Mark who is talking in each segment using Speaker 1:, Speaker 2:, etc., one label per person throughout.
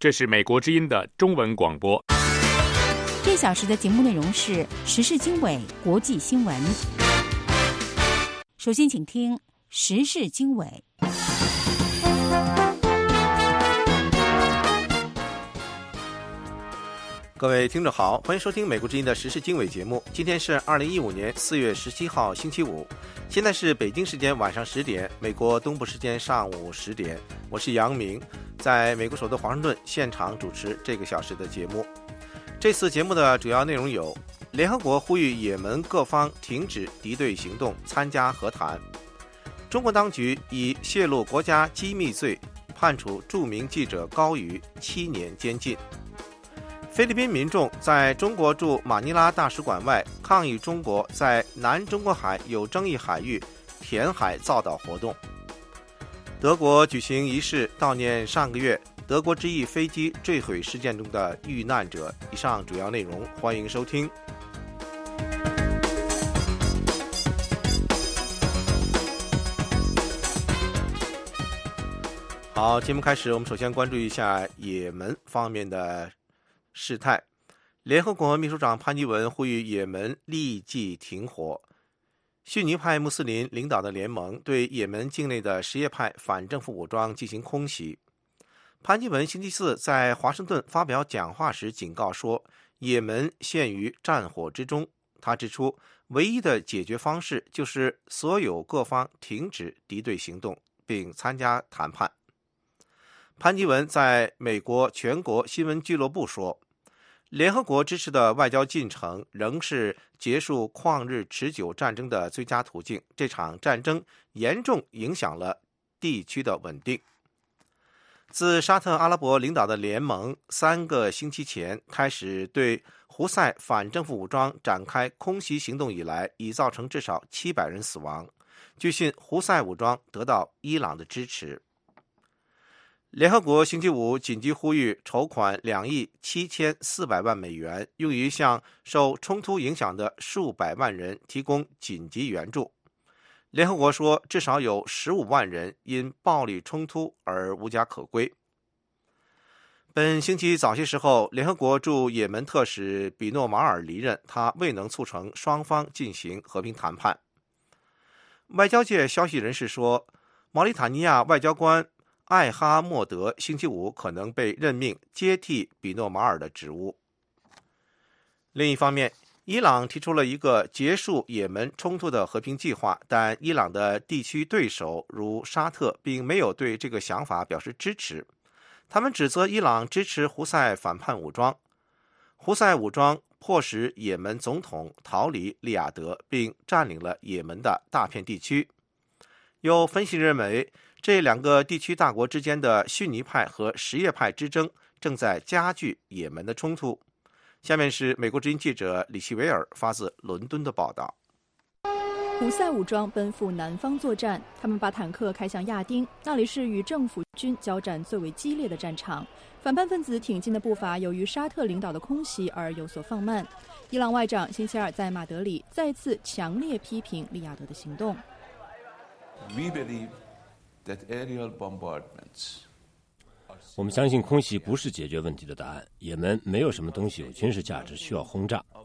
Speaker 1: 这是美国之音的中文广播。
Speaker 2: 这小时的节目内容是时事经纬、国际新闻。首先请听时事经纬。
Speaker 3: 各位听众好，欢迎收听美国之音的时事经纬节目。今天是2015年4月17号星期五，现在是北京时间晚上10点，美国东部时间上午10点。我是杨明，在美国首都华盛顿现场主持这个小时的节目。这次节目的主要内容有：联合国呼吁也门各方停止敌对行动，参加和谈；中国当局以泄露国家机密罪判处著名记者高瑜7年监禁；菲律宾民众在中国驻马尼拉大使馆外抗议中国在南中国海有争议海域填海造岛活动；德国举行仪式悼念上个月德国之翼飞机坠毁事件中的遇难者。以上主要内容，欢迎收听。好，节目开始，我们首先关注一下也门方面的事态。联合国秘书长潘基文呼吁也门立即停火。逊尼派穆斯林领导的联盟对也门境内的什叶派反政府武装进行空袭。潘基文星期四在华盛顿发表讲话时警告说，也门陷于战火之中。他指出，唯一的解决方式就是所有各方停止敌对行动，并参加谈判。潘基文在美国全国新闻俱乐部说，联合国支持的外交进程仍是结束旷日持久战争的最佳途径。这场战争严重影响了地区的稳定。自沙特阿拉伯领导的联盟3个星期前开始对胡塞反政府武装展开空袭行动以来，已造成至少700人死亡。据信，胡塞武装得到伊朗的支持。联合国星期五紧急呼吁筹款2亿7400万美元，用于向受冲突影响的数百万人提供紧急援助。联合国说，至少有15万人因暴力冲突而无家可归。本星期早些时候，联合国驻也门特使比诺马尔离任，他未能促成双方进行和平谈判。外交界消息人士说，毛里塔尼亚外交官艾哈默德星期五可能被任命接替比诺马尔的职务。另一方面，伊朗提出了一个结束也门冲突的和平计划，但伊朗的地区对手如沙特并没有对这个想法表示支持。他们指责伊朗支持胡塞反叛武装。胡塞武装迫使也门总统逃离利雅得，并占领了也门的大片地区。有分析认为，这2个地区大国之间的逊尼派和什叶派之争正在加剧也门的冲突。下面是美国之音记者李希维尔发自伦敦的报道。
Speaker 4: 胡塞武装奔赴南方作战，他们把坦克开向亚丁，那里是与政府军交战最为激烈的战场。反叛分子挺进的步伐由于沙特领导的空袭而有所放慢。伊朗外长星期二在马德里再次强烈批评利雅得的行动。
Speaker 5: 我们相信空袭不是解决问题的答案。也门没有什么东西有军事价值需要轰炸。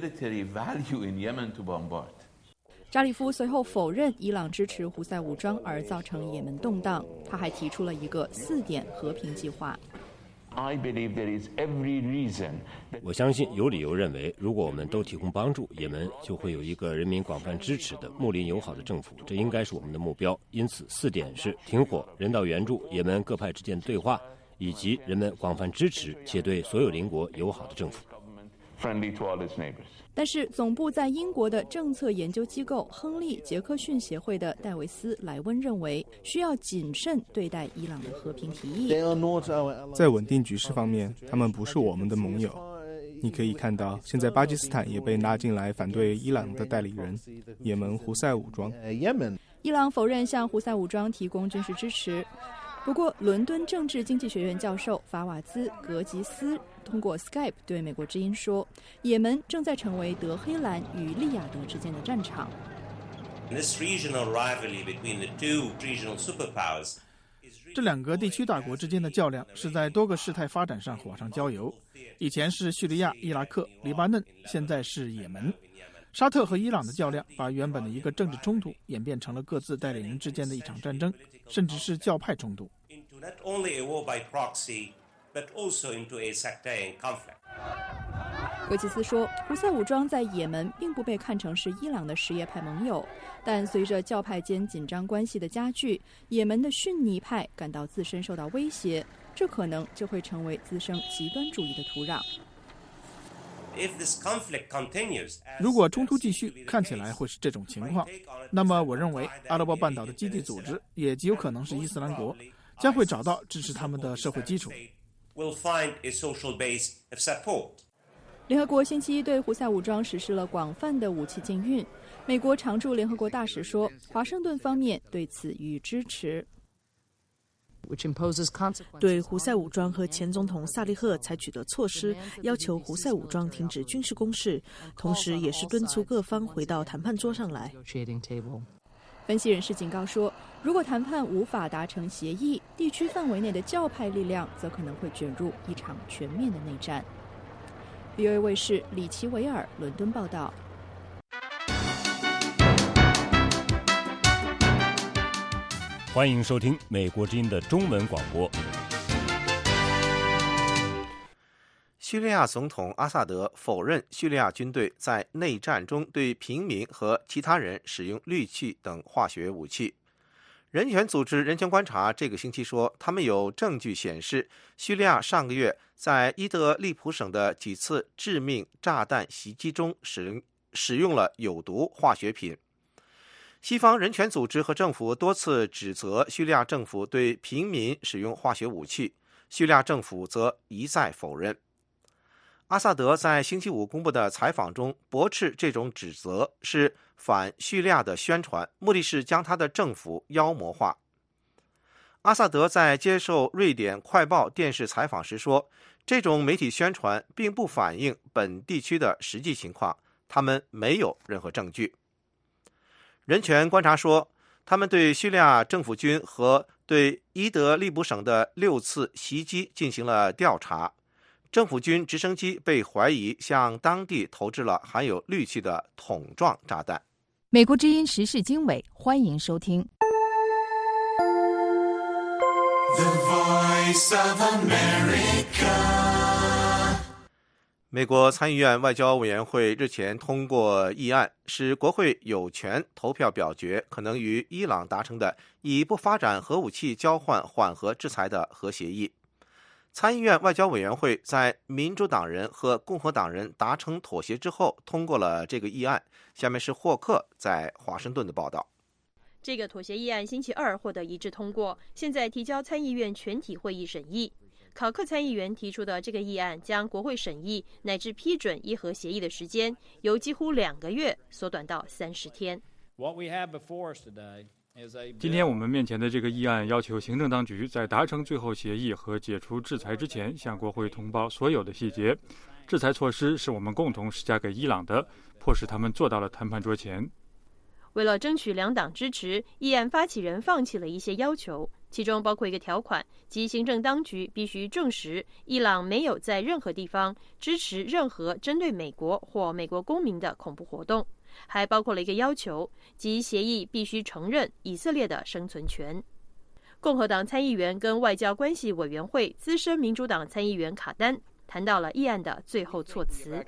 Speaker 4: 扎里夫随后否认伊朗支持胡塞武装而造成也门动荡，他还提出了一个4点和平计划。
Speaker 5: 我相信有理由认为，如果我们都提供帮助，也门就会有一个人民广泛支持的睦邻友好的政府，这应该是我们的目标。因此4点是停火、人道援助、也门各派之间的对话，以及人们广泛支持且对所有邻国友好的政府。
Speaker 4: 但是总部在英国的政策研究机构亨利·杰克逊协会的戴维斯·莱温认为，需要谨慎对待伊朗的和平提议。
Speaker 6: 在稳定局势方面，他们不是我们的盟友。你可以看到，现在巴基斯坦也被拉进来反对伊朗的代理人也门胡塞武装。
Speaker 4: 伊朗否认向胡塞武装提供军事支持。不过，伦敦政治经济学院教授法瓦兹·格吉斯通过 Skype 对美国之音说，也门正在成为德黑兰与利雅得之间的战场。
Speaker 7: 这两个地区大国之间的较量是在多个事态发展上火上浇油。以前是叙利亚、伊拉克、黎巴嫩，现在是也门。沙特和伊朗的较量把原本的一个政治冲突演变成了各自代理人之间的一场战争，甚至是教派冲突。
Speaker 4: 格吉斯说，胡塞武装在也门并不被看成是伊朗的什叶派盟友，但随着教派间紧张关系的加剧，也门的逊尼派感到自身受到威胁，这可能就会成为滋生极端主义的土壤。
Speaker 7: 如果冲突继续，看起来会是这种情况，那么我认为阿拉伯半岛的基地组织也极有可能是伊斯兰国，将会找到支持他们的社会基础。
Speaker 4: 联合国星期一对胡塞武装实施了广泛的武器禁运。美国常驻联合国大使说，华盛顿方面对此予以支持。
Speaker 8: 对胡塞武装和前总统萨利赫采取的措施，要求胡塞武装停止军事攻势，同时也是敦促各方回到谈判桌上来。
Speaker 4: 分析人士警告说，如果谈判无法达成协议，地区范围内的教派力量则可能会卷入一场全面的内战。VOA 卫视李奇维尔伦敦报道。
Speaker 5: 欢迎收听美国之音的中文广播。
Speaker 3: 叙利亚总统阿萨德否认叙利亚军队在内战中对平民和其他人使用氯气等化学武器。人权组织人权观察这个星期说，他们有证据显示，叙利亚上个月在伊德利卜省的几次致命炸弹袭击中使用了有毒化学品。西方人权组织和政府多次指责叙利亚政府对平民使用化学武器，叙利亚政府则一再否认。阿萨德在星期五公布的采访中驳斥这种指责是反叙利亚的宣传，目的是将他的政府妖魔化。阿萨德在接受瑞典快报电视采访时说，这种媒体宣传并不反映本地区的实际情况，他们没有任何证据。人权观察说，他们对叙利亚政府军和对伊德利卜省的6次袭击进行了调查。政府军直升机被怀疑向当地投掷了含有氯气的桶状炸弹。
Speaker 2: 美国之音时事经纬，欢迎收听。
Speaker 9: The Voice of America。
Speaker 3: 美国参议院外交委员会日前通过议案，使国会有权投票表决可能与伊朗达成的以不发展核武器交换缓和制裁的核协议。参议院外交委员会在民主党人和共和党人达成妥协之后通过了这个议案。下面是霍克在华盛顿的报道。
Speaker 10: 这个妥协议案星期二获得一致通过，现在提交参议院全体会议审议。考克参议员提出的这个议案将国会审议乃至批准伊核协议的时间由几乎2个月缩短到30天。
Speaker 1: 今天我们面前的这个议案要求行政当局在达成最后协议和解除制裁之前向国会通报所有的细节。制裁措施是我们共同施加给伊朗的，迫使他们坐到了谈判桌前。
Speaker 10: 为了争取两党支持，议案发起人放弃了一些要求，其中包括一个条款，即行政当局必须证实伊朗没有在任何地方支持任何针对美国或美国公民的恐怖活动，还包括了一个要求，即协议必须承认以色列的生存权。共和党参议员跟外交关系委员会资深民主党参议员卡丹谈到了议案的最后措辞。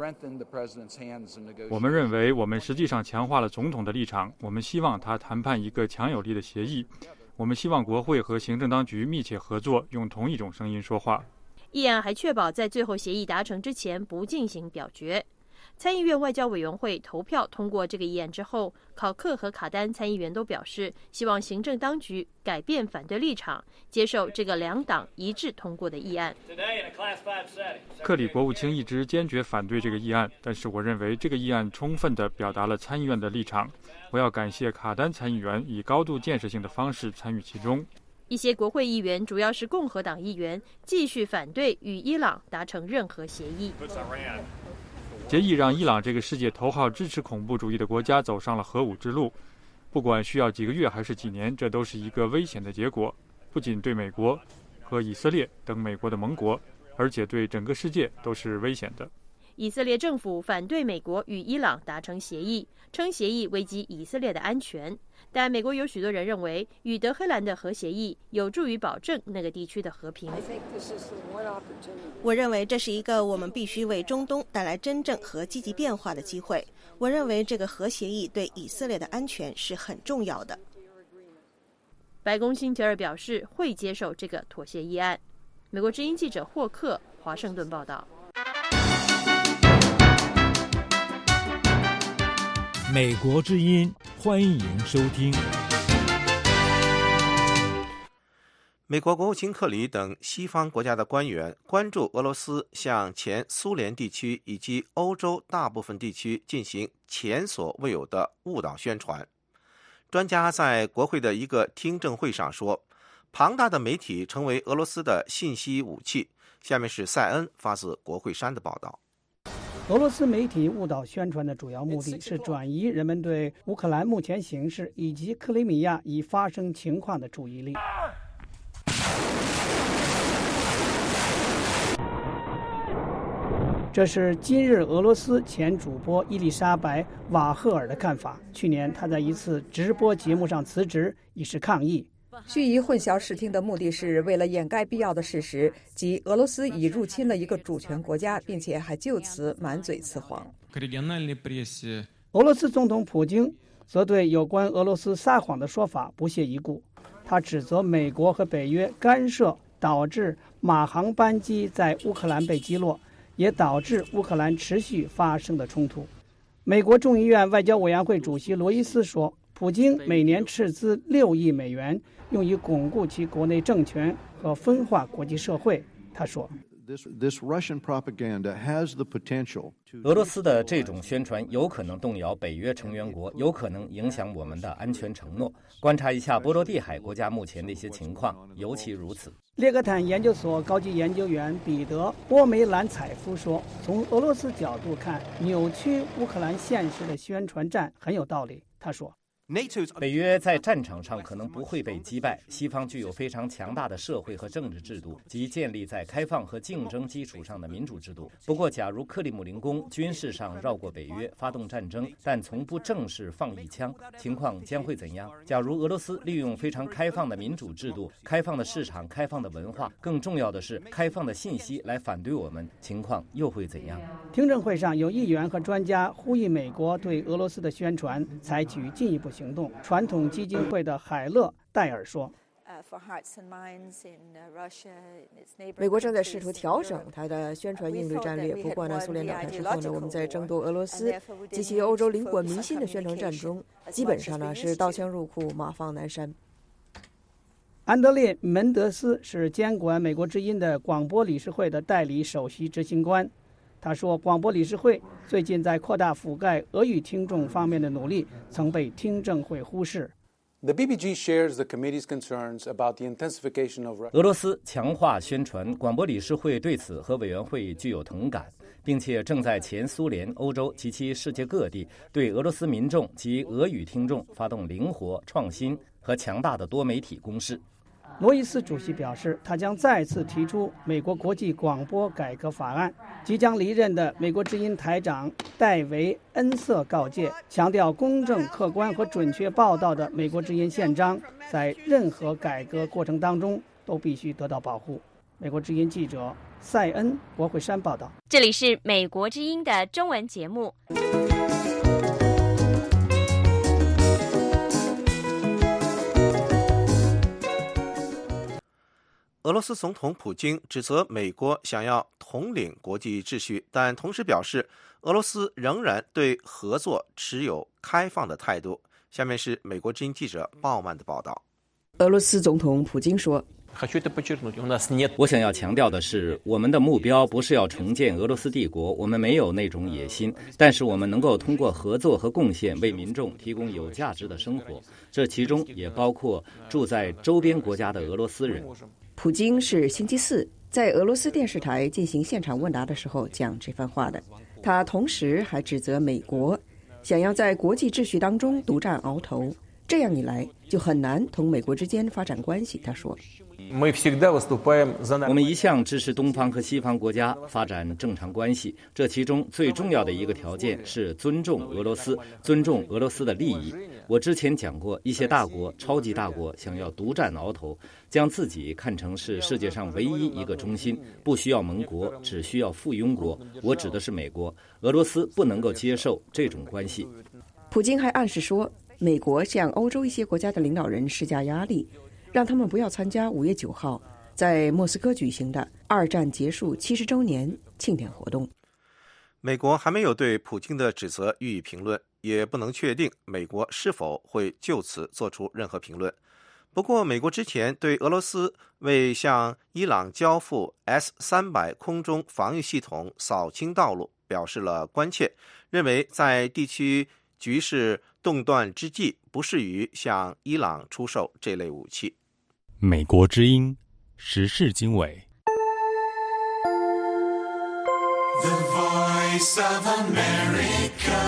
Speaker 1: 我们认为我们实际上强化了总统的立场，我们希望他谈判一个强有力的协议。我们希望国会和行政当局密切合作，用同一种声音说话。
Speaker 10: 议案还确保在最后协议达成之前不进行表决。参议院外交委员会投票通过这个议案之后，考克和卡丹参议员都表示希望行政当局改变反对立场，接受这个两党一致通过的议案。
Speaker 1: 克里国务卿一直坚决反对这个议案，但是我认为这个议案充分地表达了参议院的立场。我要感谢卡丹参议员以高度建设性的方式参与其中。
Speaker 10: 一些国会议员，主要是共和党议员，继续反对与伊朗达成任何协议。
Speaker 1: 协议让伊朗这个世界头号支持恐怖主义的国家走上了核武之路，不管需要几个月还是几年，这都是一个危险的结果。 不仅对美国和以色列等美国的盟国，而且对整个世界都是危险的。
Speaker 10: 以色列政府反对美国与伊朗达成协议，称协议危及以色列的安全。但美国有许多人认为，与德黑兰的核协议有助于保证那个地区的和平。
Speaker 11: 我认为这是一个我们必须为中东带来真正和积极变化的机会。我认为这个核协议对以色列的安全是很重要的。
Speaker 10: 白宫星期二表示会接受这个妥协议案。美国之音记者霍克华盛顿报道。
Speaker 12: 美国之音，欢迎收听。
Speaker 3: 美国国务卿克里等西方国家的官员关注俄罗斯向前苏联地区以及欧洲大部分地区进行前所未有的误导宣传。专家在国会的一个听证会上说，庞大的媒体成为俄罗斯的信息武器。下面是塞恩发自国会山的报道。
Speaker 13: 俄罗斯媒体误导宣传的主要目的是转移人们对乌克兰目前形势以及克里米亚已发生情况的注意力。这是今日俄罗斯前主播伊丽莎白·瓦赫尔的看法。去年他在一次直播节目上辞职，以示抗议。
Speaker 14: 蓄意混淆视听的目的是为了掩盖必要的事实，即俄罗斯已入侵了一个主权国家，并且还就此满嘴雌黄。
Speaker 13: 俄罗斯总统普京则对有关俄罗斯撒谎的说法不屑一顾，他指责美国和北约干涉，导致马航班机在乌克兰被击落，也导致乌克兰持续发生的冲突。美国众议院外交委员会主席罗伊斯说，普京每年斥资6亿美元用于巩固其国内政权和分化国际社会。他说，
Speaker 5: 俄罗斯的这种宣传有可能动摇北约成员国，有可能影响我们的安全承诺。观察一下波罗的海国家目前的一些情况，尤其如此。
Speaker 13: 列格坦研究所高级研究员彼得·波梅兰采夫说，从俄罗斯角度看，扭曲乌克兰现实的宣传战很有道理。他说，
Speaker 5: 北约在战场上可能不会被击败，西方具有非常强大的社会和政治制度及建立在开放和竞争基础上的民主制度。不过，假如克里姆林宫军事上绕过北约发动战争，但从不正式放一枪，情况将会怎样？假如俄罗斯利用非常开放的民主制度、开放的市场、开放的文化，更重要的是开放的信息来反对我们，情况又会怎样？
Speaker 13: 听证会上有议员和专家呼吁美国对俄罗斯的宣传采取进一步行动。传统基金会的海勒戴尔说，
Speaker 14: 美国正在试图调整它的宣传应对战略。不过呢，苏联倒台之后呢，我们在争夺俄罗斯及其欧洲灵魂民心的宣传战中，基本上呢是刀枪入库，马放南山。
Speaker 13: 安德烈·门德斯是监管美国之音的广播理事会的代理首席执行官。他说，广播理事会最近在扩大覆盖俄语听众方面的努力曾被听证会忽视。
Speaker 5: 俄罗斯强化宣传，广播理事会对此和委员会具有同感，并且正在前苏联、欧洲及其世界各地对俄罗斯民众及俄语听众发动灵活、创新和强大的多媒体攻势。
Speaker 13: 罗伊斯主席表示，他将再次提出美国国际广播改革法案。即将离任的美国之音台长戴维·恩瑟告诫，强调公正、客观和准确报道的美国之音宪章在任何改革过程当中都必须得到保护。美国之音记者塞恩，国会山报道。
Speaker 2: 这里是美国之音的中文节目。
Speaker 3: 俄罗斯总统普京指责美国想要统领国际秩序，但同时表示俄罗斯仍然对合作持有开放的态度。下面是美国之音记者鲍曼的报道。
Speaker 14: 俄罗斯总统普京说，
Speaker 5: 我想要强调的是，我们的目标不是要重建俄罗斯帝国，我们没有那种野心，但是我们能够通过合作和贡献为民众提供有价值的生活，这其中也包括住在周边国家的俄罗斯人。
Speaker 14: 普京是星期四在俄罗斯电视台进行现场问答的时候讲这番话的。他同时还指责美国想要在国际秩序当中独占鳌头， 这样一来就很难同美国之间发展关系。他说，
Speaker 15: 我们一向支持东方和西方国家发展正常关系，这其中最重要的一个条件是尊重俄罗斯，尊重俄罗斯的利益。我之前讲过，一些大国、超级大国想要独占鳌头，将自己看成是世界上唯一一个中心，不需要盟国，只需要附庸国。我指的是美国。俄罗斯不能够接受这种关系。
Speaker 14: 普京还暗示说，美国向欧洲一些国家的领导人施加压力，让他们不要参加5月9号在莫斯科举行的二战结束70周年庆典活动。
Speaker 3: 美国还没有对普京的指责予以评论，也不能确定美国是否会就此做出任何评论。不过，美国之前对俄罗斯为向伊朗交付 S-300 空中防御系统扫清道路表示了关切，认为在地区局势动乱之际，不适于向伊朗出售这类武器。
Speaker 16: 美国之音时事经纬。
Speaker 9: The Voice of America。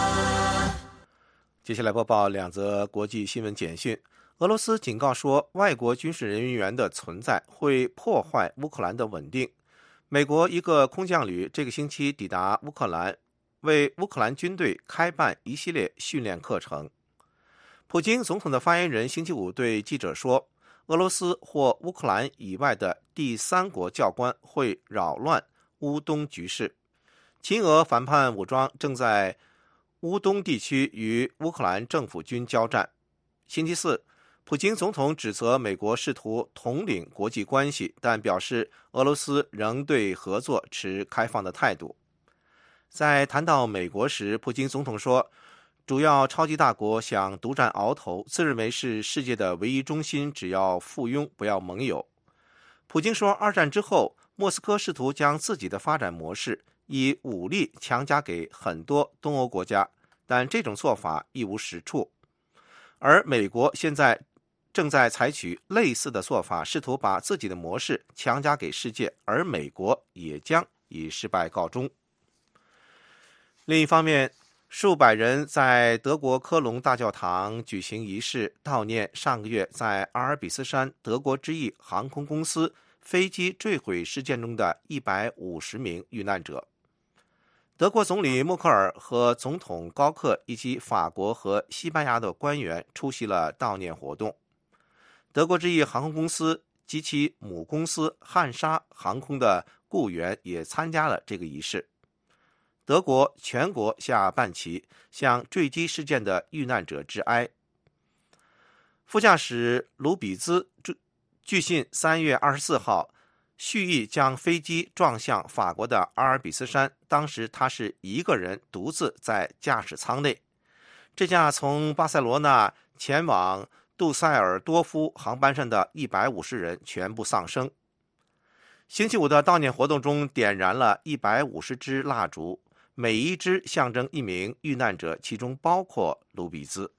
Speaker 3: 接下来播报2则国际新闻简讯。俄罗斯警告说，外国军事人员的存在会破坏乌克兰的稳定。美国一个空降旅这个星期抵达乌克兰，为乌克兰军队开办一系列训练课程。普京总统的发言人星期五对记者说，俄罗斯或乌克兰以外的第三国教官会扰乱乌东局势。亲俄反叛武装正在乌东地区与乌克兰政府军交战。星期四，普京总统指责美国试图统领国际关系，但表示俄罗斯仍对合作持开放的态度。在谈到美国时，普京总统说，主要超级大国想独占鳌头，自认为是世界的唯一中心，只要附庸，不要盟友。普京说，二战之后，莫斯科试图将自己的发展模式以武力强加给很多东欧国家，但这种做法一无是处。而美国现在正在采取类似的做法，试图把自己的模式强加给世界，而美国也将以失败告终。另一方面，数百人在德国科隆大教堂举行仪式，悼念上个月在阿尔卑斯山德国之翼航空公司飞机坠毁事件中的150名遇难者。德国总理默克尔和总统高克以及法国和西班牙的官员出席了悼念活动。德国之翼航空公司及其母公司汉莎航空的雇员也参加了这个仪式。德国全国下半旗，向坠机事件的遇难者致哀。副驾驶卢比兹据信3月24号蓄意将飞机撞向法国的阿尔卑斯山，当时他是一个人独自在驾驶舱内。这架从巴塞罗那前往杜塞尔多夫航班上的150人全部丧生。星期五的悼念活动中点燃了150支蜡烛，每一支象征一名遇难者，其中包括卢比兹。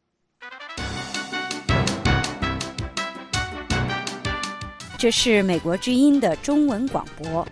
Speaker 2: 这是美国之音的中文广播。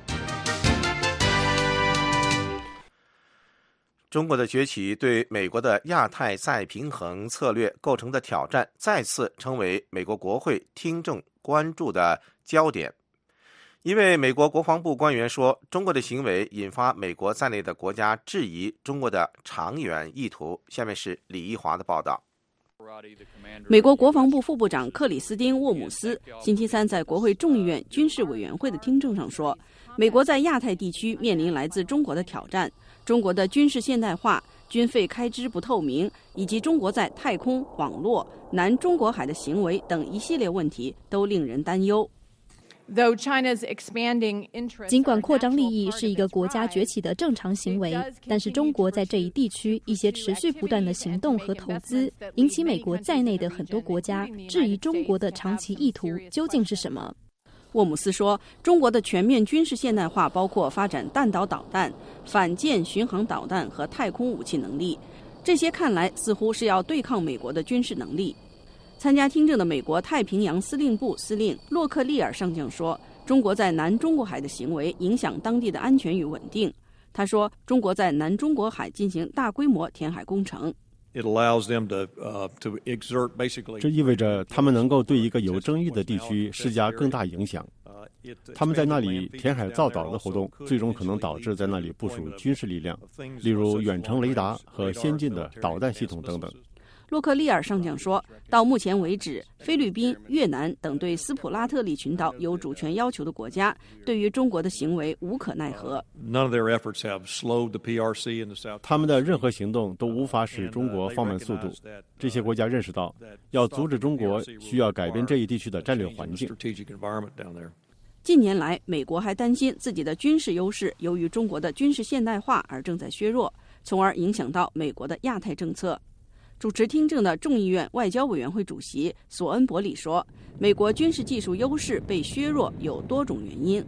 Speaker 3: 中国的崛起对美国的亚太再平衡策略构成的挑战，再次成为美国国会听证关注的焦点。一位美国国防部官员说，中国的行为引发美国在内的国家质疑中国的长远意图。下面是李一华的报道。
Speaker 17: 美国国防部副部长克里斯汀·沃姆斯星期三在国会众议院军事委员会的听证上说，美国在亚太地区面临来自中国的挑战，中国的军事现代化、军费开支不透明，以及中国在太空、网络、南中国海的行为等一系列问题都令人担忧。
Speaker 4: 尽管扩张利益是一个国家崛起的正常行为，但是中国在这一地区一些持续不断的行动和投资，引起美国在内的很多国家质疑中国的长期意图究竟是什么。
Speaker 17: 沃姆斯说，中国的全面军事现代化包括发展弹道导弹、反舰巡航导弹和太空武器能力，这些看来似乎是要对抗美国的军事能力。参加听证的美国太平洋司令部司令洛克利尔上将说，中国在南中国海的行为影响当地的安全与稳定。他说，中国在南中国海进行大规模填海工程。
Speaker 18: 这意味着他们能够对一个有争议的地区施加更大影响。他们在那里填海造岛的活动，最终可能导致在那里部署军事力量，例如远程雷达和先进的导弹系统等等。
Speaker 17: 洛克利尔上将说，到目前为止，菲律宾、越南等对斯普拉特里群岛有主权要求的国家，对于中国的行为无可奈何。
Speaker 18: 他们的任何行动都无法使中国放慢速度。这些国家认识到，要阻止中国，需要改变这一地区的战略环境。
Speaker 17: 近年来，美国还担心自己的军事优势由于中国的军事现代化而正在削弱，从而影响到美国的亚太政策。主持听证的众议院外交委员会主席索恩伯里说，美国军事技术优势被削弱有多种原因，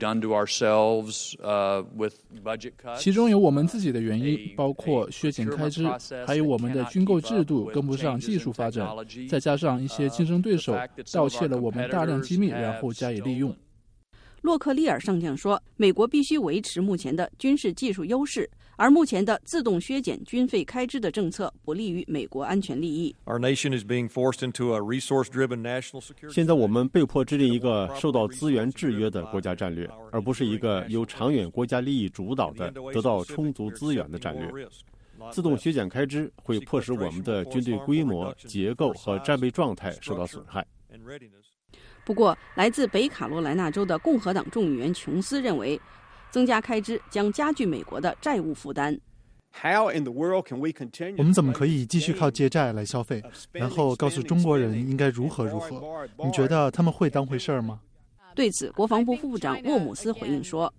Speaker 19: 其中有我们自己的原因，包括削减开支，还有我们的军购制度跟不上技术发展，再加上一些竞争对手盗窃了我们大量机密，然后加以利用。
Speaker 17: 洛克利尔上将说，美国必须维持目前的军事技术优势，而目前的自动削减军费开支的政策不利于美国安全利益。
Speaker 18: 现在我们被迫制定一个受到资源制约的国家战略，而不是一个由长远国家利益主导的得到充足资源的战略。自动削减开支会迫使我们的军队规模、结构和战备状态受到损害。
Speaker 17: 不过，来自北卡罗来纳州的共和党众议员琼斯认为，增加开支将加剧美国的债务负担。
Speaker 20: 我们怎么可以继续靠借债来消费，然后告诉中国人应该如何如何？你觉得他们会当回事儿吗？
Speaker 17: 对此，国防部副部长沃姆斯回应说，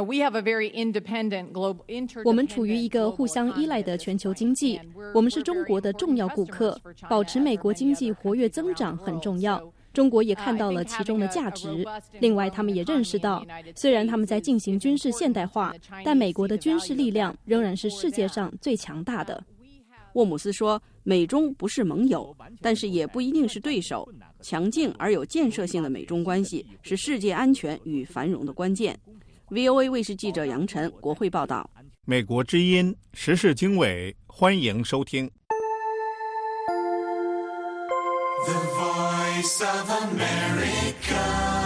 Speaker 21: 我们处于一个互相依赖的全球经济，我们是中国的重要顾客，保持美国经济活跃增长很重要。中国也看到了其中的价值。另外，他们也认识到，虽然他们在进行军事现代化，但美国的军事力量仍然是世界上最强大的。
Speaker 17: 沃姆斯说，美中不是盟友，但是也不一定是对手。强劲而有建设性的美中关系是世界安全与繁荣的关键。VOA 卫视记者杨晨，国会报道。
Speaker 22: 美国之音时事经纬，欢迎收听。
Speaker 9: The Voice of America。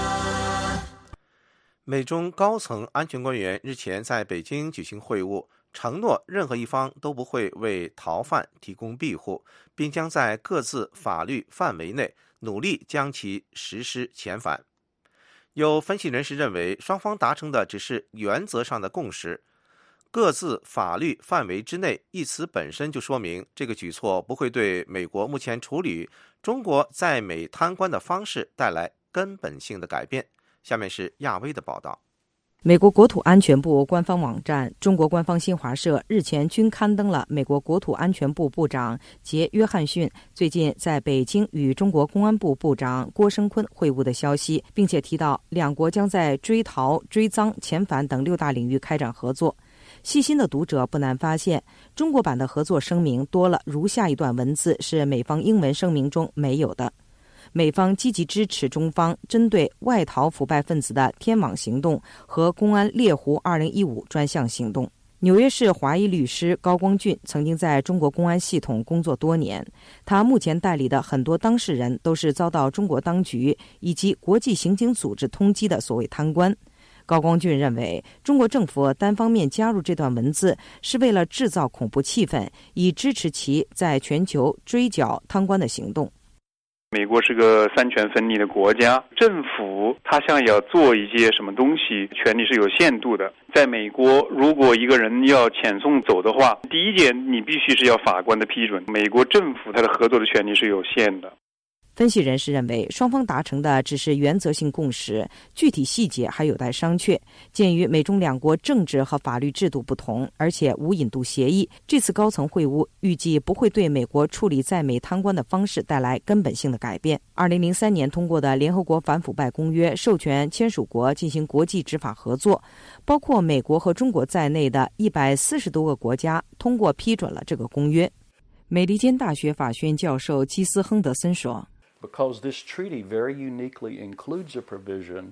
Speaker 3: 美中高层安全官员日前在北京举行会晤，承诺任何一方都不会为逃犯提供庇护，并将在各自法律范围内努力将其实施遣返。有分析人士认为，双方达成的只是原则上的共识。各自法律范围之内一词本身就说明，这个举措不会对美国目前处理中国在美贪官的方式带来根本性的改变。下面是亚威的报道。
Speaker 14: 美国国土安全部官方网站、中国官方新华社日前均刊登了美国国土安全部部长杰·约翰逊最近在北京与中国公安部部长郭声琨会晤的消息，并且提到两国将在追逃、追赃、遣返等6大领域开展合作。细心的读者不难发现，中国版的合作声明多了如下一段文字，是美方英文声明中没有的。美方积极支持中方针对外逃腐败分子的天网行动和公安猎狐2015专项行动。纽约市华裔律师高光俊曾经在中国公安系统工作多年，他目前代理的很多当事人都是遭到中国当局以及国际刑警组织通缉的所谓贪官。高光俊认为，中国政府单方面加入这段文字是为了制造恐怖气氛，以支持其在全球追剿贪官的行动。
Speaker 23: 美国是个三权分立的国家，政府他想要做一些什么东西，权力是有限度的。在美国，如果一个人要遣送走的话，第一件你必须是要法官的批准。美国政府他的合作的权力是有限的。
Speaker 14: 分析人士认为，双方达成的只是原则性共识，具体细节还有待商榷。鉴于美中两国政治和法律制度不同，而且无引渡协议，这次高层会晤预计不会对美国处理在美贪官的方式带来根本性的改变。2003年通过的联合国反腐败公约授权签署国进行国际执法合作，包括美国和中国在内的140多个国家通过批准了这个公约。美利坚大学法学院教授基斯亨德森说，
Speaker 24: Because this treaty very uniquely includes a provision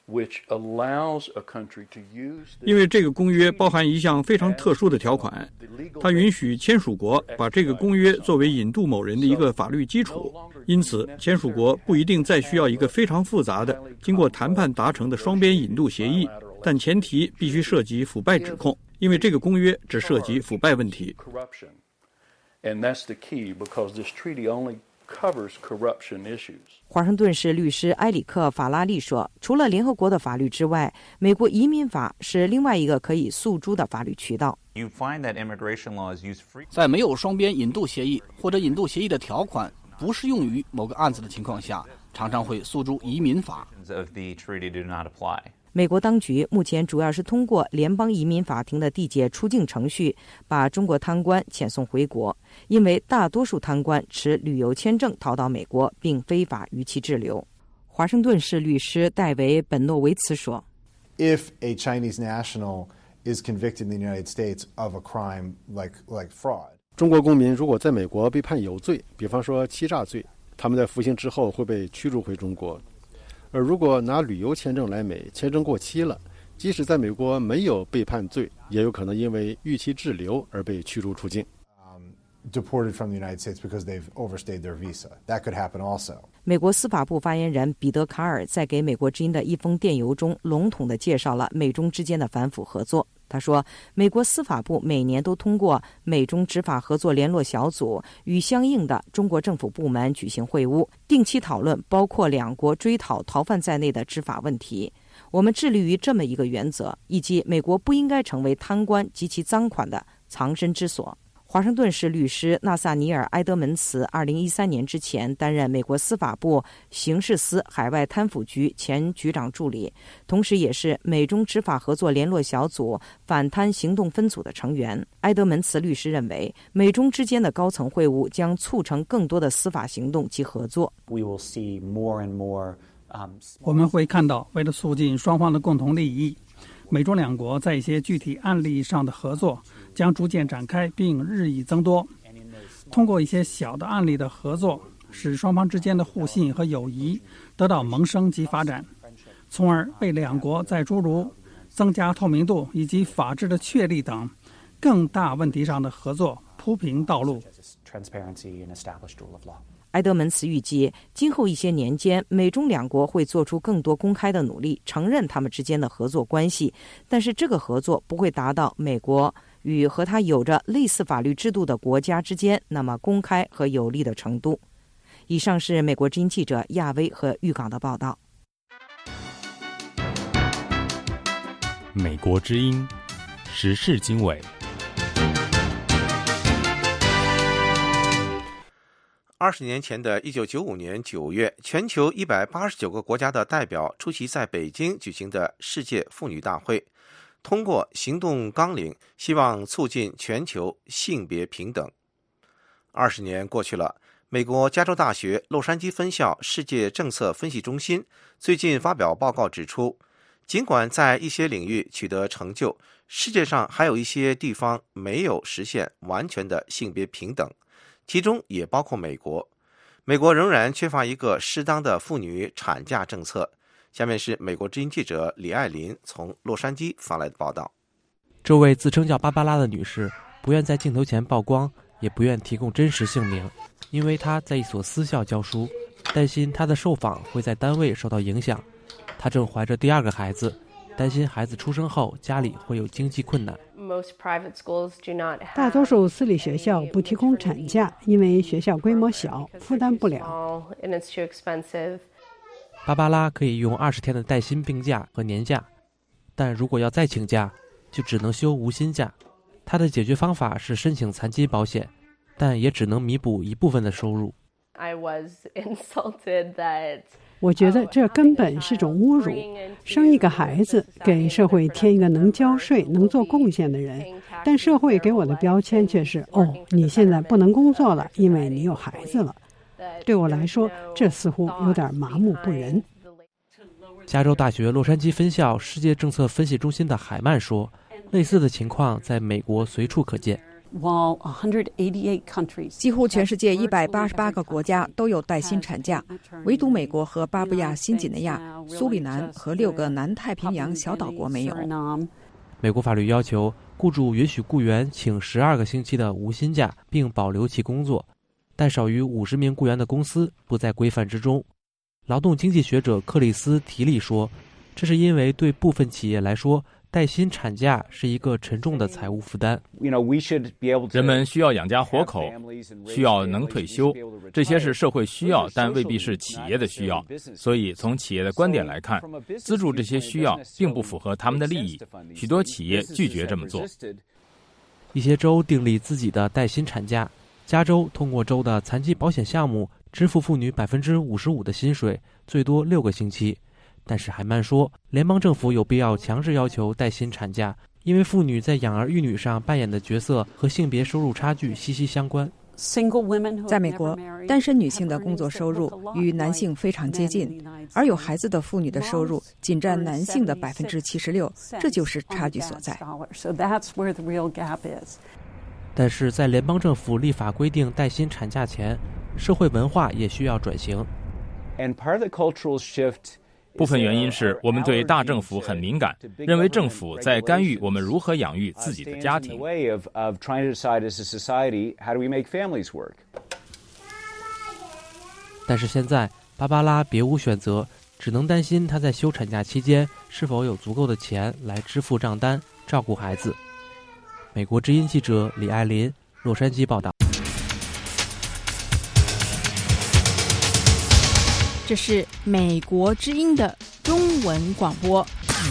Speaker 6: 因为这个公约包含一项非常特殊的条款，它允许签署国把这个公约作为引渡某人的一个法律基础。因此，签署国不一定再需要一个非常复杂的、经过谈判达成的双边引渡协议，但前提必须涉及腐败指控，因为这个公约只涉及腐败问题。
Speaker 7: 华盛顿市律师埃里克·法拉利说，除了联合国的法律之外，美国移民法是另外一个可以诉诸的法律渠道。
Speaker 8: 在没有双边引渡协议或者引渡协议的条款不适用于某个案子的情况下，常常会诉诸移民法。
Speaker 7: 美国当局目前主要是通过联邦移民法庭的递解出境程序，把中国贪官遣送回国，因为大多数贪官持旅游签证逃到美国，并非法逾期滞留。华盛顿市律师戴维·本诺维茨说
Speaker 24: ：“If a Chinese national is convicted in the United States of a crime like fraud，
Speaker 18: 中国公民如果在美国被判有罪，比方说欺诈罪，他们在服刑之后会被驱逐回中国。而如果拿旅游签证来美，签证过期了，即使在美国没有被判罪，也有可能因为逾期滞留而被驱逐出境。”
Speaker 24: Deported from the United States because they've overstayed their visa. That could happen also.
Speaker 7: 美国司法部发言人彼得·卡尔在给美国之音的一封电邮中笼统地介绍了美中之间的反腐合作。他说，美国司法部每年都通过美中执法合作联络小组与相应的中国政府部门举行会晤，定期讨论包括两国追讨逃犯在内的执法问题。我们致力于这么一个原则，以及美国不应该成为贪官及其赃款的藏身之所。华盛顿市律师纳萨尼尔·埃德门茨2013年之前担任美国司法部刑事司海外贪腐局前局长助理，同时也是美中执法合作联络小组反贪行动分组的成员。埃德门茨律师认为，美中之间的高层会晤将促成更多的司法行动及合作。
Speaker 13: 我们会看到，为了促进双方的共同利益，美中两国在一些具体案例上的合作将逐渐展开并日益增多。通过一些小的案例的合作，使双方之间的互信和友谊得到萌生及发展，从而为两国在诸如增加透明度以及法治的确立等更大问题上的合作铺平道路。
Speaker 7: 埃德门茨预计，今后一些年间，美中两国会做出更多公开的努力，承认他们之间的合作关系，但是这个合作不会达到美国与和他有着类似法律制度的国家之间那么公开和有力的程度。以上是美国之音记者亚威和玉港的报道。
Speaker 16: 美国之音时事经纬。
Speaker 3: 20年前的1995年9月，全球189个国家的代表出席在北京举行的世界妇女大会，通过行动纲领，希望促进全球性别平等。20年过去了，美国加州大学洛杉矶分校世界政策分析中心最近发表报告指出，尽管在一些领域取得成就，世界上还有一些地方没有实现完全的性别平等，其中也包括美国。美国仍然缺乏一个适当的妇女产假政策。下面是美国之音记者李爱林从洛杉矶发来的报道。
Speaker 25: 这位自称叫芭芭拉的女士不愿在镜头前曝光，也不愿提供真实姓名，因为她在一所私校教书，担心她的受访会在单位受到影响。她正怀着第二个孩子，担心孩子出生后家里会有经济困难。
Speaker 26: 大多数私立学校不提供产假，因为学校规模小，负担不了。
Speaker 25: 芭芭拉可以用20天的带薪病假和年假，但如果要再请假，就只能休无薪假。她的解决方法是申请残疾保险，但也只能弥补一部分的收入。
Speaker 26: 我觉得这根本是种侮辱。生一个孩子，给社会添一个能交税、能做贡献的人，但社会给我的标签却是：哦，你现在不能工作了，因为你有孩子了。对我来说，这似乎有点麻木不仁。
Speaker 25: 加州大学洛杉矶分校世界政策分析中心的海曼说，类似的情况在美国随处可见。
Speaker 1: 几乎全世界188个国家都有带薪产假，唯独美国和巴布亚新几内亚、苏里南和6个南太平洋小岛国没有。
Speaker 25: 美国法律要求雇主允许雇员请12个星期的无薪假，并保留其工作，但少于50名雇员的公司不在规范之中。劳动经济学者克里斯·提利说，这是因为对部分企业来说，带薪产假是一个沉重的财务负担。
Speaker 5: 人们需要养家活口，需要能退休，这些是社会需要，但未必是企业的需要。所以从企业的观点来看，资助这些需要并不符合他们的利益，许多企业拒绝这么做。
Speaker 25: 一些州订立自己的带薪产假，加州通过州的残疾保险项目支付妇女55%的薪水，最多6个星期。但是海曼说，联邦政府有必要强制要求带薪产假，因为妇女在养儿育女上扮演的角色和性别收入差距息息相关。
Speaker 1: 在美国，单身女性的工作收入与男性非常接近，而有孩子的妇女的收入仅占男性的76%，这就是差距所在。
Speaker 25: 但是在联邦政府立法规定带薪产假前，社会文化也需要转型。
Speaker 5: 部分原因是我们对大政府很敏感，认为政府在干预我们如何养育自己的家庭。
Speaker 25: 但是现在，芭芭拉别无选择，只能担心她在休产假期间是否有足够的钱来支付账单、照顾孩子。美国之音记者李爱林，洛杉矶报道。
Speaker 4: 这是美国之音的中文广播。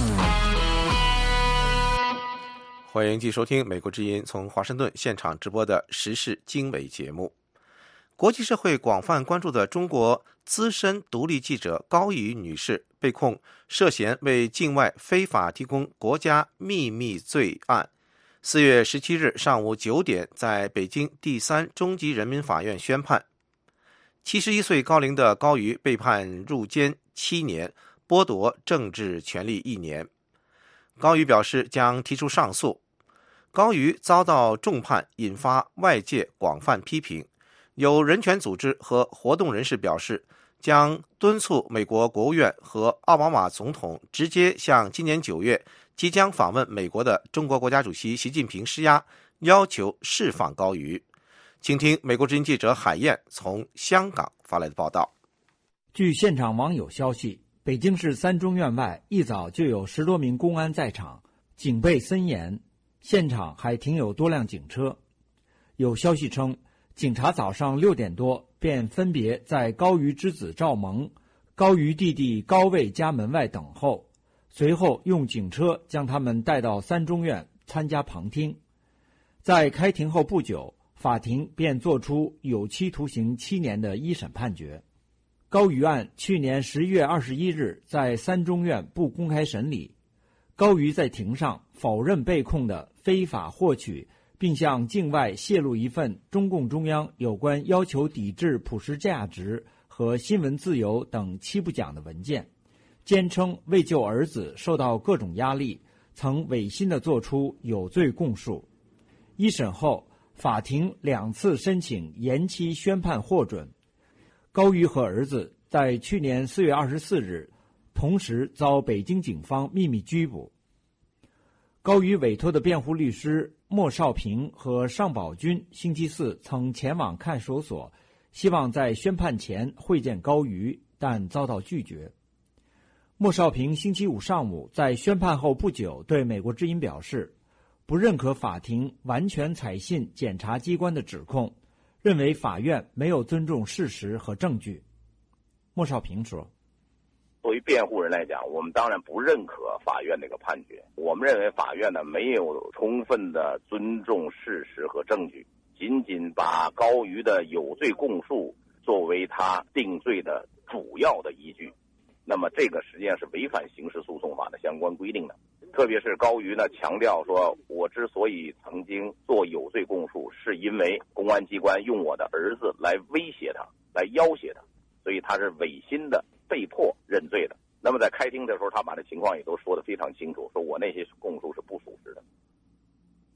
Speaker 3: 欢迎继续收听美国之音从华盛顿现场直播的时事经纬节目。国际社会广泛关注的中国资深独立记者高瑜女士被控涉嫌为境外非法提供国家秘密罪案，4月17日上午9点在北京第3中级人民法院宣判。71岁高龄的高瑜被判入监7年，剥夺政治权利1年。高瑜表示将提出上诉。高瑜遭到重判，引发外界广泛批评。有人权组织和活动人士表示，将敦促美国国务院和奥巴马总统直接向今年9月即将访问美国的中国国家主席习近平施压，要求释放高瑜。请听美国之音记者海燕从香港发来的报道。
Speaker 10: 据现场网友消息，北京市3中院外一早就有10多名公安在场，警备森严，现场还停有多辆警车。有消息称，警察早上6点多便分别在高瑜之子赵萌、高瑜弟弟高卫家门外等候，随后用警车将他们带到3中院参加旁听。在开庭后不久，法庭便作出有期徒刑7年的一审判决。高瑜案去年11月21日在3中院不公开审理，高瑜在庭上否认被控的非法获取并向境外泄露一份中共中央有关要求抵制普世价值和新闻自由等7不讲的文件，坚称为救儿子受到各种压力，曾违心地作出有罪供述。一审后，法庭2次申请延期宣判获准。高瑜和儿子在去年4月24日同时遭北京警方秘密拘捕。高瑜委托的辩护律师莫少平和尚宝军星期4曾前往看守所，希望在宣判前会见高瑜，但遭到拒绝。莫少平星期5上午在宣判后不久对美国之音表示，不认可法庭完全采信检察机关的指控，认为法院没有尊重事实和证据。莫少平说，
Speaker 11: 作为辩护人来讲，我们当然不认可法院这个判决。我们认为法院呢没有充分的尊重事实和证据，仅仅把高瑜的有罪供述作为他定罪的主要的依据，那么这个实际上是违反刑事诉讼法的相关规定的。特别是高瑜呢强调说，我之所以曾经做有罪供述，是因为公安机关用我的儿子来威胁他，来要挟他，所以他是违心的被迫认罪的。那么在开庭的时候，他把这情况也都说得非常清楚，说我那些供述是不属实的。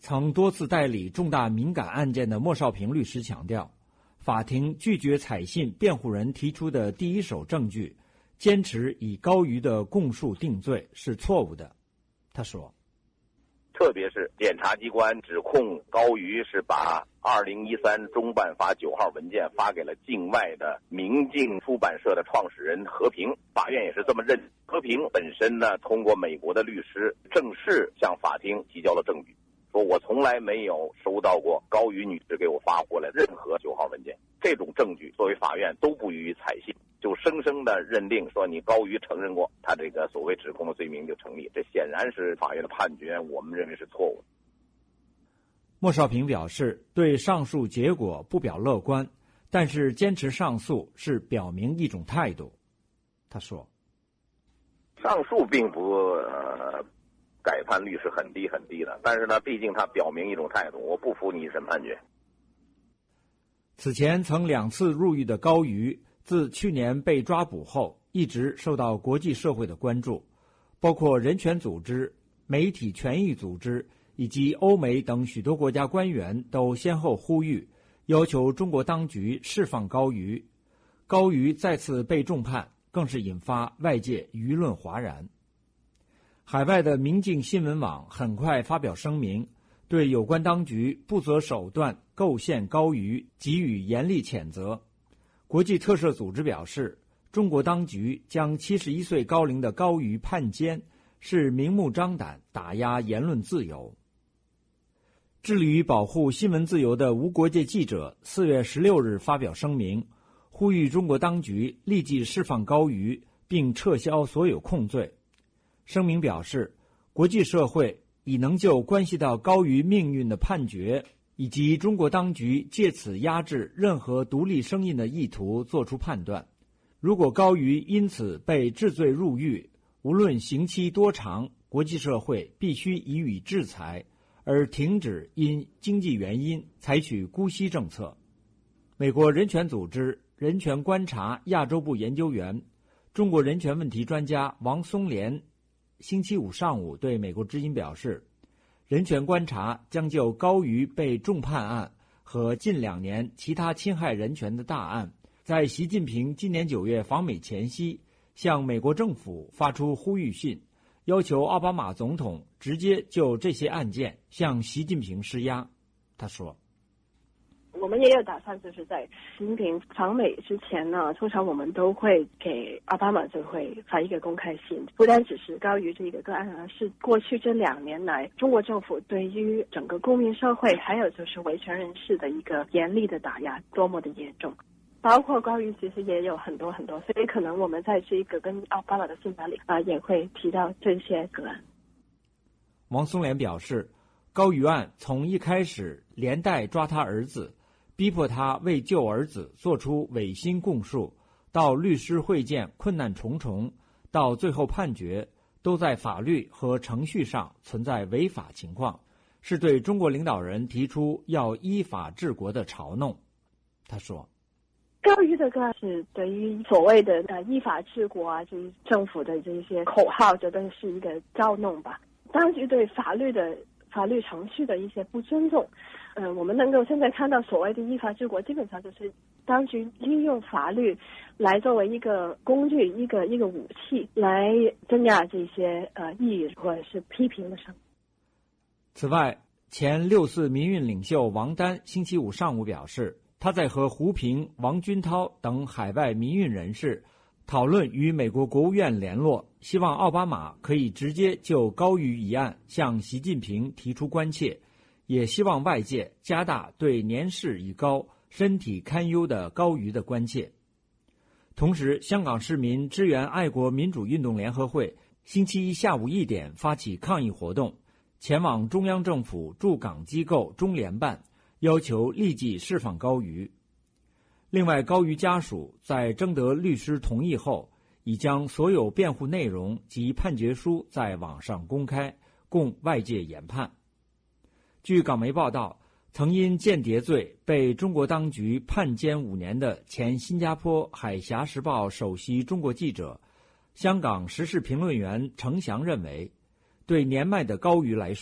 Speaker 10: 曾多次代理重大敏感案件的莫少平律师强调，法庭拒绝采信辩护人提出的第一手证据，坚持以高瑜的供述定罪是错误的。他说，
Speaker 11: 特别是检察机关指控高瑜是把2013中办法9号文件发给了境外的明镜出版社的创始人和平，法院也是这么认。和平本身呢，通过美国的律师正式向法庭提交了证据，说我从来没有收到过高瑜女士给我发过来任何9号文件。这种证据作为法院都不予以采信，就生生的认定说你高瑜承认过，他这个所谓指控的罪名就成立。这显然是法院的判决，我们认为是错误的。
Speaker 10: 莫少平表示对上述结果不表乐观，但是坚持上诉是表明一种态度。他说，
Speaker 11: 上诉并不改判率是很低很低的，但是呢，毕竟它表明一种态度，我不服你审判决。
Speaker 10: 此前曾2次入狱的高瑜，自去年被抓捕后，一直受到国际社会的关注，包括人权组织、媒体权益组织以及欧美等许多国家官员都先后呼吁，要求中国当局释放高瑜。高瑜再次被重判，更是引发外界舆论哗然。海外的明镜新闻网很快发表声明，对有关当局不择手段构陷高瑜给予严厉谴责。国际特赦组织表示，中国当局将71岁高龄的高瑜判监，是明目张胆打压言论自由。致力于保护新闻自由的无国界记者4月16日发表声明，呼吁中国当局立即释放高瑜，并撤销所有控罪。声明表示，国际社会已能就关系到高瑜命运的判决，以及中国当局借此压制任何独立声音的意图作出判断。如果高瑜因此被治罪入狱，无论刑期多长，国际社会必须予以制裁，而停止因经济原因采取姑息政策。美国人权组织人权观察亚洲部研究员、中国人权问题专家王松莲星期五上午对美国之音表示，人权观察将就高瑜被重判案和近2年其他侵害人权的大案，在习近平今年9月访美前夕，向美国政府发出呼吁信，要求奥巴马总统直接就这些案件向习近平施压。他说，
Speaker 2: 我们也有打算，就是在习近平访美之前呢，通常我们都会给奥巴马就会发一个公开信，不单只是高瑜这个个案，而是过去这2年来中国政府对于整个公民社会还有就是维权人士的一个严厉的打压多么的严重，包括高瑜其实也有很多，所以可能我们在这个跟奥巴马的信函里也会提到这些个案。
Speaker 10: 王松莲表示，高瑜案从一开始连带抓他儿子，逼迫他为救儿子做出违心供述，到律师会见困难重重，到最后判决，都在法律和程序上存在违法情况，是对中国领导人提出要依法治国的嘲弄。他说，
Speaker 2: 高瑜的个案是对于所谓的依法治国啊，这政府的这些口号，觉得是一个嘲弄吧。当局对法律程序的一些不尊重，我们能够现在看到所谓的依法治国，基本上就是当局利用法律来作为一个工具、一个武器，来镇压这些异议或者是批评的声音。
Speaker 10: 此外，前6·4民运领袖王丹星期五上午表示，他在和胡平、王军涛等海外民运人士讨论与美国国务院联络，希望奥巴马可以直接就高瑜一案向习近平提出关切，也希望外界加大对年事已高、身体堪忧的高瑜的关切。同时，香港市民支援爱国民主运动联合会星期一下午1点发起抗议活动，前往中央政府驻港机构中联办，要求立即释放高瑜。另外，高瑜家属在征得律师同意后，已将所有辩护内容及判决书在网上公开，供外界研判。据港媒报道，曾因间谍罪被中国当局判监5年的前新加坡《海峡时报》首席中国记者、香港时事评论员程翔认为，对年迈的高瑜来说，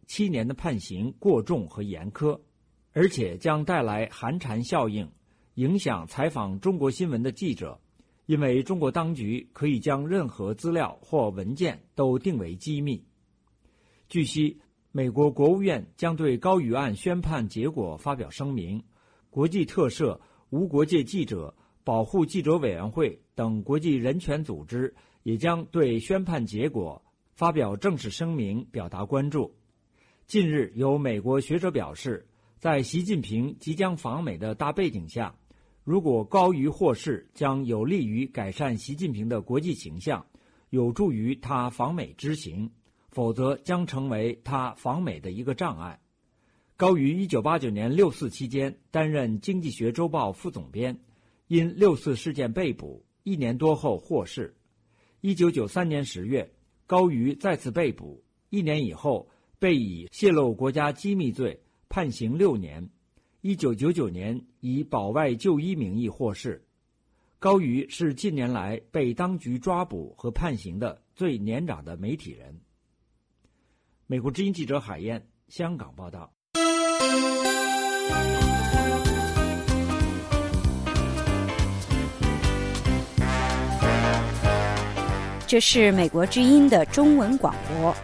Speaker 10: 7年的判刑过重和严苛，而且将带来寒蝉效应，影响采访中国新闻的记者，因为中国当局可以将任何资料或文件都定为机密。据悉，美国国务院将对高瑜案宣判结果发表声明，国际特赦、无国界记者、保护记者委员会等国际人权组织也将对宣判结果发表正式声明，表达关注。近日，有美国学者表示，在习近平即将访美的大背景下，如果高瑜获释，将有利于改善习近平的国际形象，有助于他访美之行，否则将成为他访美的一个障碍。高瑜1989年6·4期间担任《经济学周报》副总编，因6·4事件被捕，1年多后获释。1993年10月，高瑜再次被捕，1年以后被以泄露国家机密罪判刑6年。1999年以保外就医名义获释。高瑜是近年来被当局抓捕和判刑的最年长的媒体人。美国之音记者海燕，香港报道。
Speaker 12: 这是美国之音的中文广播。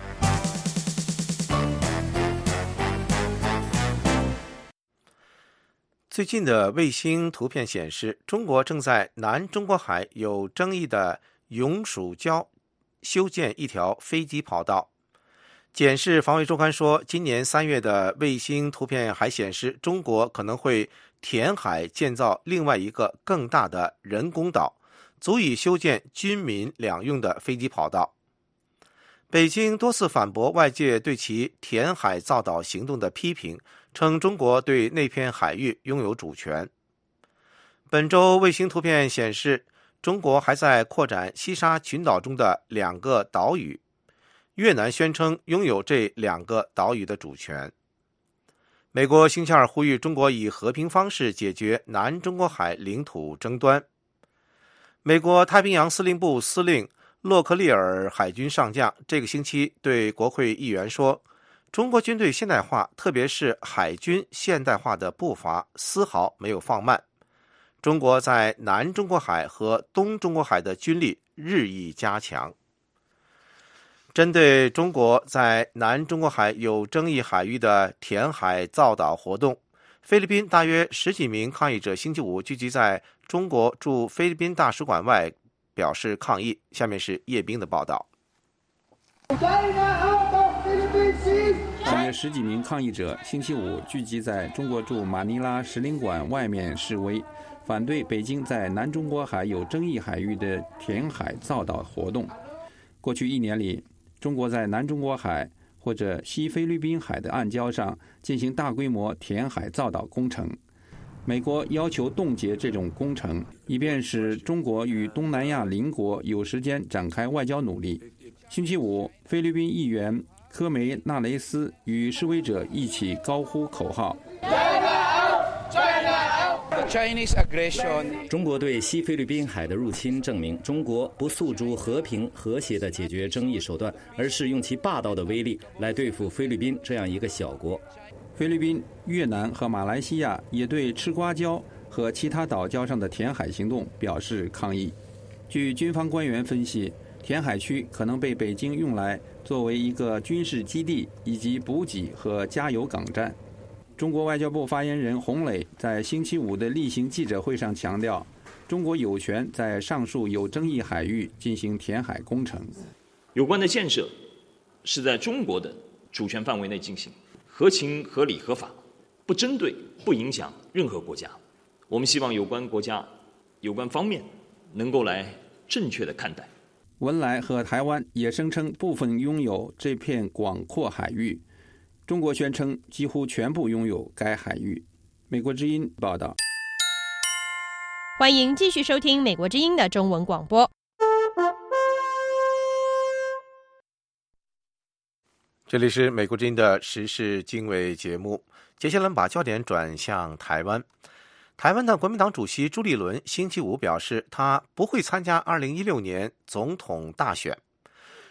Speaker 3: 最近的卫星图片显示，中国正在南中国海有争议的永暑礁修建一条飞机跑道。检视防卫周刊说，今年3月的卫星图片还显示，中国可能会填海建造另外一个更大的人工岛，足以修建军民两用的飞机跑道。北京多次反驳外界对其填海造岛行动的批评，称中国对那片海域拥有主权。本周卫星图片显示，中国还在扩展西沙群岛中的2个岛屿，越南宣称拥有这2个岛屿的主权。美国星期二呼吁中国以和平方式解决南中国海领土争端。美国太平洋司令部司令洛克利尔海军上将这个星期对国会议员说，中国军队现代化，特别是海军现代化的步伐丝毫没有放慢。中国在南中国海和东中国海的军力日益加强。针对中国在南中国海有争议海域的填海造岛活动，菲律宾大约10几名抗议者星期五聚集在中国驻菲律宾大使馆外表示抗议。下面是叶冰的报道。
Speaker 15: 大约10几名抗议者星期五聚集在中国驻马尼拉使领馆外面示威，反对北京在南中国海有争议海域的填海造岛活动。过去1年里，中国在南中国海或者西菲律宾海的暗礁上进行大规模填海造岛工程。美国要求冻结这种工程，以便使中国与东南亚邻国有时间展开外交努力。星期五，菲律宾议员科梅纳雷斯与示威者一起高呼口号。
Speaker 17: 中国对西菲律宾海的入侵证明，中国不诉诸和平和谐的解决争议手段，而是用其霸道的威力来对付菲律宾这样一个小国。
Speaker 15: 菲律宾、越南和马来西亚也对赤瓜礁和其他岛礁上的填海行动表示抗议。据军方官员分析，填海区可能被北京用来作为一个军事基地以及补给和加油港站。中国外交部发言人洪磊在星期五的例行记者会上强调，中国有权在上述有争议海域进行填海工程。
Speaker 19: 有关的建设是在中国的主权范围内进行，合情合理合法，不针对不影响任何国家。我们希望有关国家有关方面能够来正确的看待。
Speaker 15: 文莱和台湾也声称部分拥有这片广阔海域，中国宣称几乎全部拥有该海域。美国之音报道。
Speaker 20: 欢迎继续收听美国之音的中文广播。
Speaker 3: 这里是美国之音的时事经纬节目，接下来把焦点转向台湾。台湾的国民党主席朱立伦星期五表示，他不会参加2016年总统大选。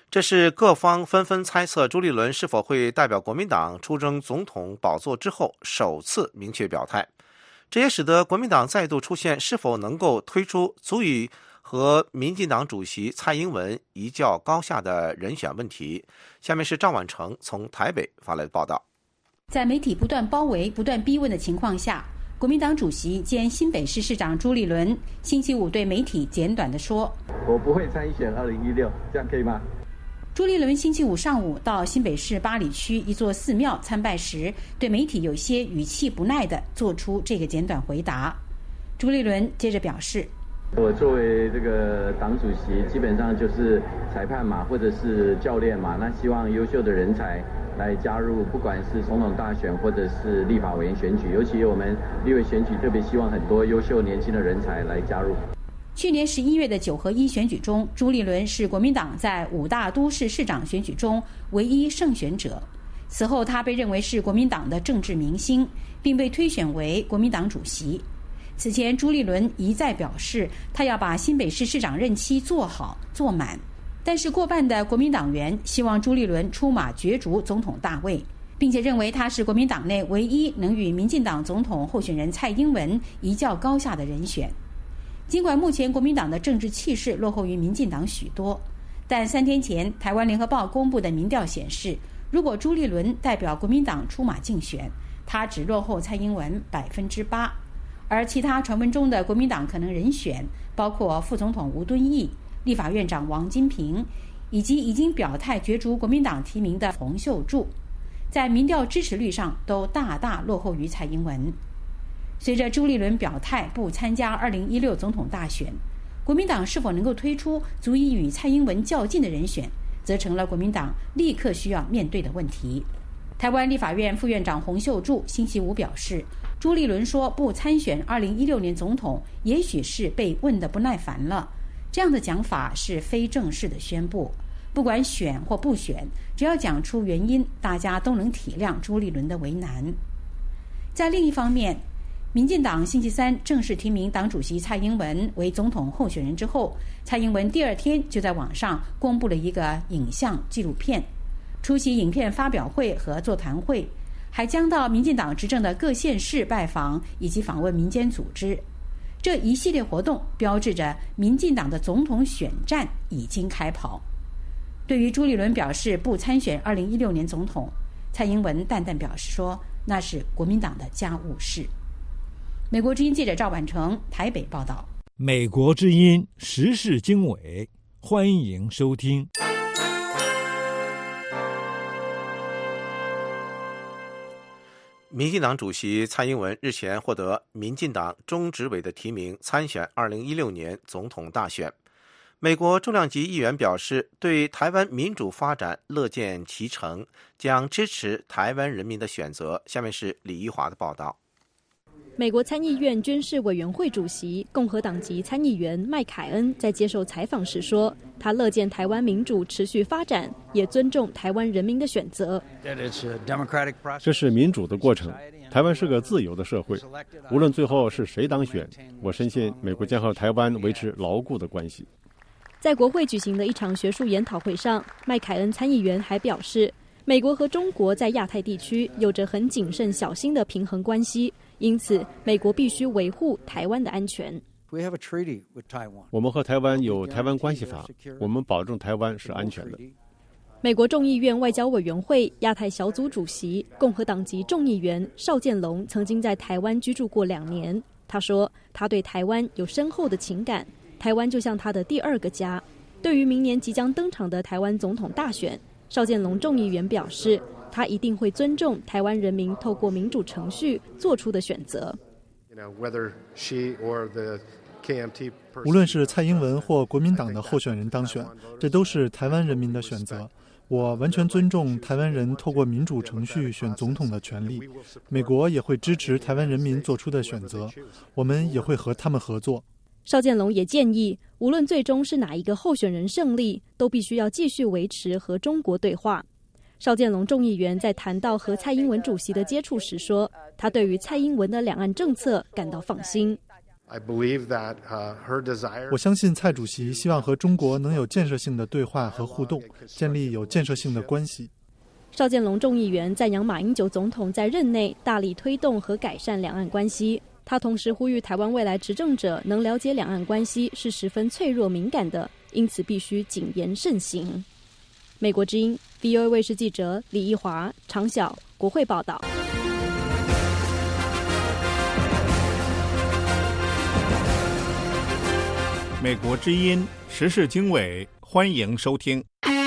Speaker 3: 这是各方纷纷猜测朱立伦是否会代表国民党出征总统宝座之后首次明确表态，这也使得国民党再度出现是否能够推出足以和民进党主席蔡英文一较高下的人选问题。下面是赵婉成从台北发来的报道。
Speaker 6: 在媒体不断包围、不断逼问的情况下，国民党主席兼新北市市长朱立伦星期五对媒体简短地说：“
Speaker 9: 我不会参选2016，这样可以吗？”
Speaker 6: 朱立伦星期五上午到新北市八里区一座寺庙参拜时，对媒体有些语气不耐地做出这个简短回答。朱立伦接着表示：“
Speaker 9: 我作为这个党主席，基本上就是裁判嘛，或者是教练嘛，那希望优秀的人才来加入，不管是总统大选或者是立法委员选举，尤其我们立委选举特别希望很多优秀年轻的人才来加入。”
Speaker 6: 去年11月的9合1选举中，朱立伦是国民党在5大都市市长选举中唯一胜选者。此后，他被认为是国民党的政治明星，并被推选为国民党主席。此前，朱立伦一再表示，他要把新北市市长任期做好做满。但是，过半的国民党员希望朱立伦出马角逐总统大位，并且认为他是国民党内唯一能与民进党总统候选人蔡英文一较高下的人选。尽管目前国民党的政治气势落后于民进党许多，但3天前台湾联合报公布的民调显示，如果朱立伦代表国民党出马竞选，他只落后蔡英文8%，而其他传闻中的国民党可能人选包括副总统吴敦义、立法院长王金平，以及已经表态角逐国民党提名的洪秀柱，在民调支持率上都大大落后于蔡英文。随着朱立伦表态不参加2016总统大选，国民党是否能够推出足以与蔡英文较劲的人选，则成了国民党立刻需要面对的问题。台湾立法院副院长洪秀柱星期五表示，朱立伦说不参选2016年总统，也许是被问得不耐烦了。这样的讲法是非正式的宣布，不管选或不选，只要讲出原因，大家都能体谅朱立伦的为难。在另一方面，民进党星期三正式提名党主席蔡英文为总统候选人之后，蔡英文第2天就在网上公布了一个影像纪录片，出席影片发表会和座谈会，还将到民进党执政的各县市拜访以及访问民间组织。这一系列活动标志着民进党的总统选战已经开跑。对于朱立伦表示不参选2016年总统，蔡英文淡淡表示说，那是国民党的家务事。美国之音记者赵婉成台北报道。
Speaker 14: 美国之音时事经纬，欢迎收听。
Speaker 3: 民进党主席蔡英文日前获得民进党中执委的提名，参选2016年总统大选。美国重量级议员表示，对台湾民主发展乐见其成，将支持台湾人民的选择。下面是李一华的报道。
Speaker 4: 美国参议院军事委员会主席共和党籍参议员麦凯恩在接受采访时说，他乐见台湾民主持续发展，也尊重台湾人民的选择。
Speaker 18: 这是民主的过程，台湾是个自由的社会，无论最后是谁当选，我深信美国将和台湾维持牢固的关系。
Speaker 4: 在国会举行的一场学术研讨会上，麦凯恩参议员还表示，美国和中国在亚太地区有着很谨慎小心的平衡关系，因此美国必须维护台湾的安全。
Speaker 18: 我们和台湾有台湾关系法，我们保证台湾是安全的。
Speaker 4: 美国众议院外交委员会亚太小组主席共和党籍众议员邵建龙曾经在台湾居住过2年。他说，他对台湾有深厚的情感，台湾就像他的第2个家。对于明年即将登场的台湾总统大选，邵建龙众议员表示，他一定会尊重台湾人民透过民主程序做出的选择。
Speaker 21: 无论是蔡英文或国民党的候选人当选，这都是台湾人民的选择。我完全尊重台湾人透过民主程序选总统的权利。美国也会支持台湾人民做出的选择，我们也会和他们合作。
Speaker 4: 邵建龙也建议，无论最终是哪一个候选人胜利，都必须要继续维持和中国对话。邵建龙众议员在谈到和蔡英文主席的接触时说，他对于蔡英文的两岸政策感到放心。
Speaker 21: 我相信蔡主席希望和中国能有建设性的对话和互动，建立有建设性的关系。
Speaker 4: 邵建隆众议员赞扬马英九总统在任内大力推动和改善两岸关系。他同时呼吁台湾未来执政者能了解两岸关系是十分脆弱敏感的，因此必须谨言慎行。美国之音 VOA 卫视记者李义华、常晓，国会报道。
Speaker 14: 美国之音时事经纬，欢迎收听。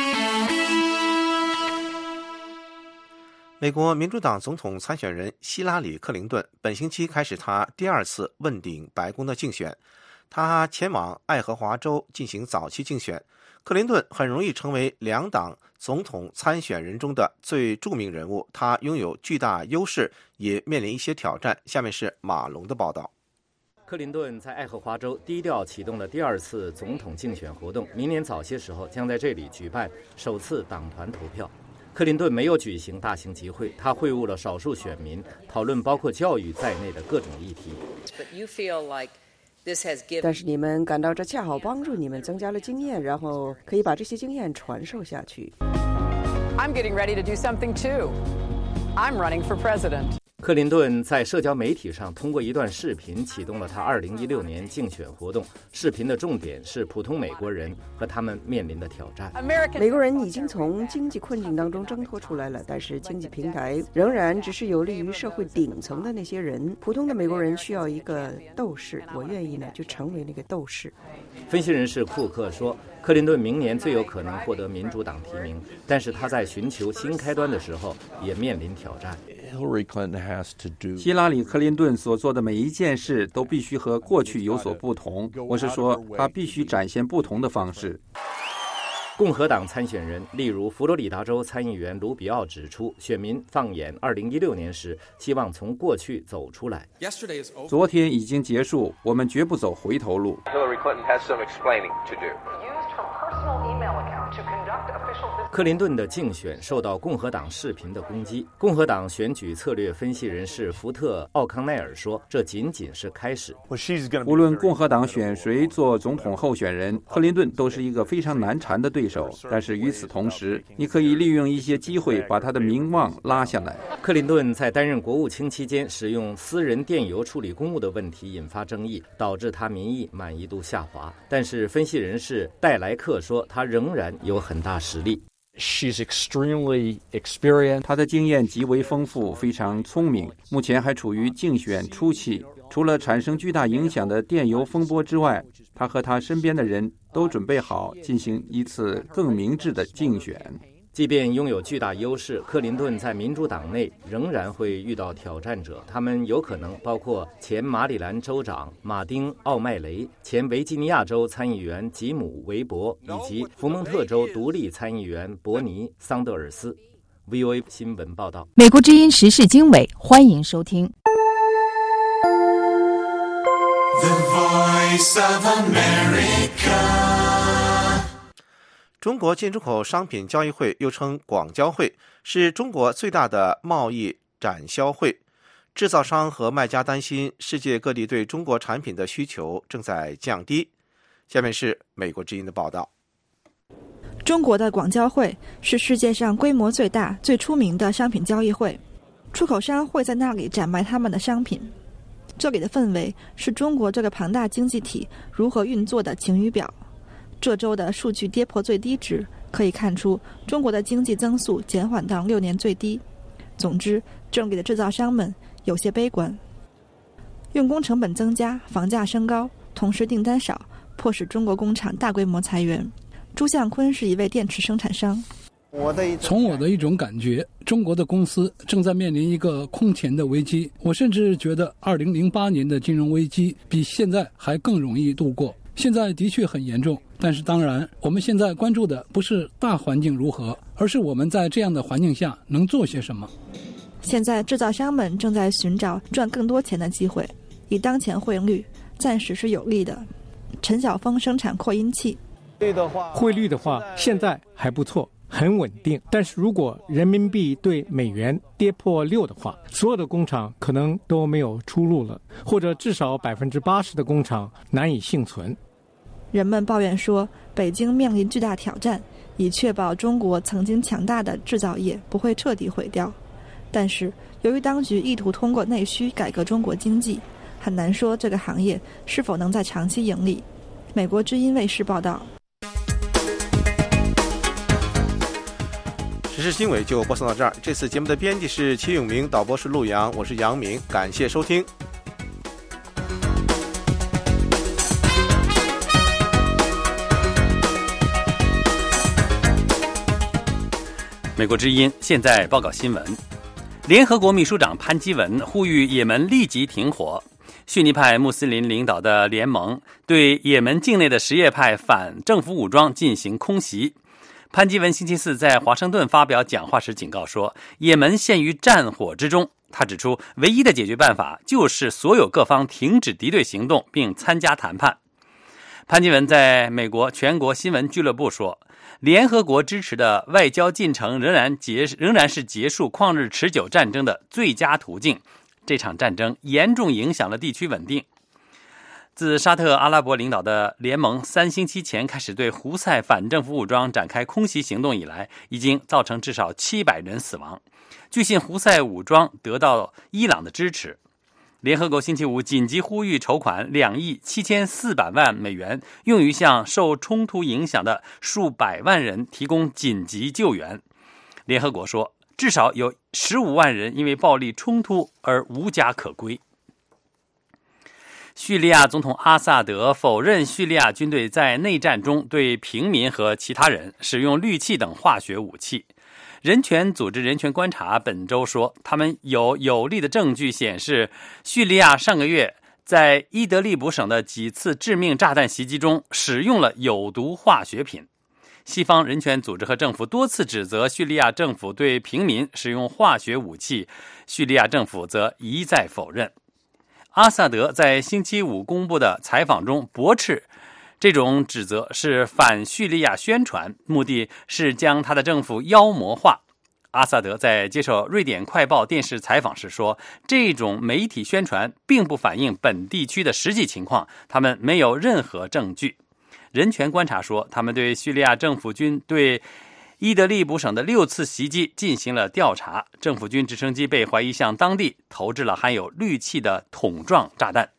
Speaker 3: 美国民主党总统参选人希拉里·克林顿本星期开始他第二次问鼎白宫的竞选，他前往爱荷华州进行早期竞选。克林顿很容易成为两党总统参选人中的最著名人物，他拥有巨大优势，也面临一些挑战。下面是马龙的报道。
Speaker 17: 克林顿在爱荷华州低调启动了第二次总统竞选活动，明年早些时候将在这里举办首次党团投票。克林顿没有举行大型集会，他会晤了少数选民，讨论包括教育在内的各种议题。
Speaker 7: 但是你们感到这恰好帮助你们增加了经验，然后可以把这些经验传授下去。
Speaker 8: I'm getting ready to do something too. I'm running for president.
Speaker 17: 克林顿在社交媒体上通过一段视频启动了他2016年竞选活动。视频的重点是普通美国人和他们面临的挑战。
Speaker 7: 美国人已经从经济困境当中挣脱出来了，但是经济平台仍然只是有利于社会顶层的那些人。普通的美国人需要一个斗士，我愿意呢就成为那个斗士。
Speaker 17: 分析人士库克说，克林顿明年最有可能获得民主党提名，但是他在寻求新开端的时候也面临挑战。
Speaker 15: 希拉里·克林顿所做的每一件事都必须和过去有所不同，我是说，他必须展现不同的方式。
Speaker 17: 共和党参选人，例如佛罗里达州参议员卢比奥指出，选民放眼2016年时，希望从过去走出来。
Speaker 15: 昨天已经结束，我们绝不走回头路。
Speaker 17: 克林顿的竞选受到共和党视频的攻击。共和党选举策略分析人士福特·奥康奈尔说，这仅仅是开始。
Speaker 15: 无论共和党选谁做总统候选人，克林顿都是一个非常难缠的对手。但是与此同时，你可以利用一些机会把他的名望拉下来。
Speaker 17: 克林顿在担任国务卿期间使用私人电邮处理公务的问题引发争议，导致他民意满意度下滑。但是分析人士戴莱克说，他仍然有很大实力。
Speaker 15: She's extremely experienced. 她的经验极为丰富，非常聪明。目前还处于竞选初期。除了产生巨大影响的电邮风波之外，她和她身边的人都准备好进行一次更明智的竞选。
Speaker 17: 即便拥有巨大优势，克林顿在民主党内仍然会遇到挑战者，他们有可能包括前马里兰州长马丁·奥麦雷、前维吉尼亚州参议员吉姆·韦伯以及福蒙特州独立参议员伯尼·桑德尔斯。VOA 新闻报道。
Speaker 13: 美国之音时事经纬，欢迎收听。
Speaker 3: The Voice of America。中国进出口商品交易会又称广交会，是中国最大的贸易展销会。制造商和卖家担心世界各地对中国产品的需求正在降低。下面是美国之音的报道。
Speaker 22: 中国的广交会是世界上规模最大、最出名的商品交易会，出口商会在那里展卖他们的商品。这里的氛围是中国这个庞大经济体如何运作的晴雨表。这周的数据跌破最低值，可以看出中国的经济增速减缓到6年最低。总之，这里的制造商们有些悲观。用工成本增加，房价升高，同时订单少，迫使中国工厂大规模裁员。朱向坤是一位电池生产商。
Speaker 23: 从我的一种感觉，中国的公司正在面临一个空前的危机。我甚至觉得2008年的金融危机比现在还更容易度过。现在的确很严重，但是当然，我们现在关注的不是大环境如何，而是我们在这样的环境下能做些什么。
Speaker 22: 现在制造商们正在寻找赚更多钱的机会，以当前汇率，暂时是有利的。陈晓峰生产扩音器。
Speaker 23: 汇率的话，现在还不错，
Speaker 1: 很稳定。但是如果人民币对美元跌破6的话，所有的工厂可能都没有出路了，或者至少80%的工厂难以幸存。
Speaker 22: 人们抱怨说，北京面临巨大挑战，以确保中国曾经强大的制造业不会彻底毁掉。但是由于当局意图通过内需改革中国经济，很难说这个行业是否能在长期盈利。美国之音卫视报道。
Speaker 3: 时事经纬就播送到这儿。这次节目的编辑是齐永明，导播是陆阳，我是杨明，感谢收听。
Speaker 5: 美国之音现在报告新闻。联合国秘书长潘基文呼吁也门立即停火。逊尼派穆斯林领导的联盟对也门境内的什叶派反政府武装进行空袭。潘基文星期四在华盛顿发表讲话时警告说，也门陷于战火之中。他指出，唯一的解决办法就是所有各方停止敌对行动并参加谈判。潘基文在美国全国新闻俱乐部说，联合国支持的外交进程仍然是结束旷日持久战争的最佳途径。这场战争严重影响了地区稳定。自沙特阿拉伯领导的联盟3星期前开始对胡塞反政府武装展开空袭行动以来，已经造成至少700人死亡。据信胡塞武装得到伊朗的支持。联合国星期五紧急呼吁筹款2亿7400万美元，用于向受冲突影响的数百万人提供紧急救援。联合国说，至少有15万人因为暴力冲突而无家可归。叙利亚总统阿萨德否认叙利亚军队在内战中对平民和其他人使用氯气等化学武器。人权组织人权观察本周说，他们有力的证据显示，叙利亚上个月在伊德利卜省的几次致命炸弹袭击中使用了有毒化学品。西方人权组织和政府多次指责叙利亚政府对平民使用化学武器，叙利亚政府则一再否认。阿萨德在星期五公布的采访中驳斥这种指责是反叙利亚宣传，目的是将他的政府妖魔化。阿萨德在接受瑞典快报电视采访时说，这种媒体宣传并不反映本地区的实际情况，他们没有任何证据。人权观察说，他们对叙利亚政府军对伊德利卜省的6次袭击进行了调查，政府军直升机被怀疑向当地投掷了含有氯气的桶状炸弹。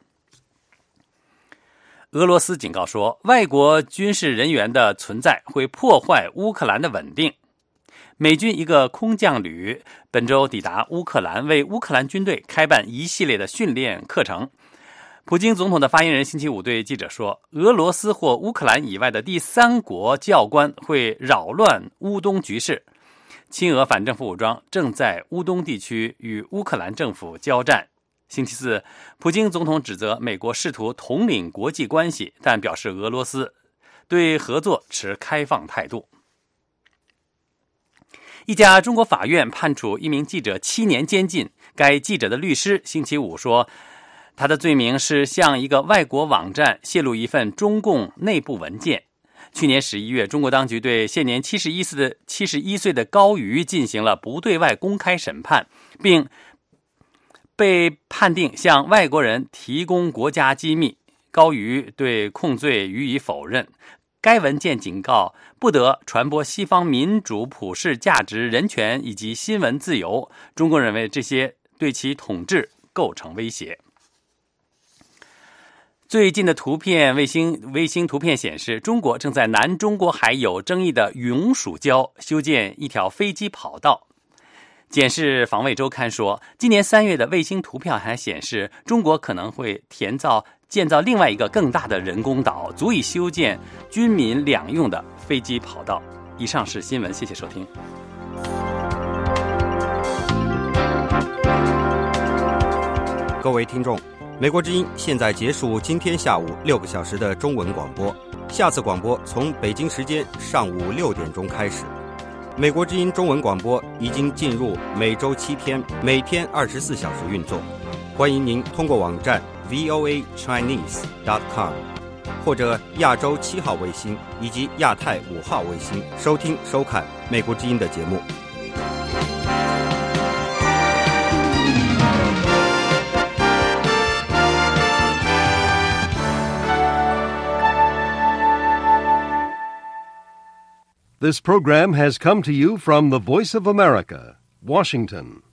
Speaker 5: 俄罗斯警告说，外国军事人员的存在会破坏乌克兰的稳定。美军一个空降旅本周抵达乌克兰，为乌克兰军队开办一系列的训练课程。普京总统的发言人星期五对记者说，俄罗斯或乌克兰以外的第三国教官会扰乱乌东局势。亲俄反政府武装正在乌东地区与乌克兰政府交战。星期四，普京总统指责美国试图统领国际关系，但表示俄罗斯对合作持开放态度。一家中国法院判处一名记者7年监禁，该记者的律师星期五说，他的罪名是向一个外国网站泄露一份中共内部文件。去年11月，中国当局对现年71岁的高瑜进行了不对外公开审判，并被判定向外国人提供国家机密。高瑜对控罪予以否认。该文件警告不得传播西方民主普世价值、人权以及新闻自由。中共认为这些对其统治构成威胁。最近的卫星图片显示，中国正在南中国海有争议的永暑礁修建一条飞机跑道。检视防卫周刊说，今年3月的卫星图片还显示，中国可能会建造另外一个更大的人工岛，足以修建军民两用的飞机跑道。以上是新闻，谢谢收听。
Speaker 16: 各位听众，美国之音现在结束今天下午6个小时的中文广播，下次广播从北京时间上午6点钟开始。美国之音中文广播已经进入每周7天，每天24小时运作。欢迎您通过网站 voachinese.com 或者亚洲7号卫星以及亚太5号卫星收听收看美国之音的节目。
Speaker 2: This program has come to you from the Voice of America, Washington.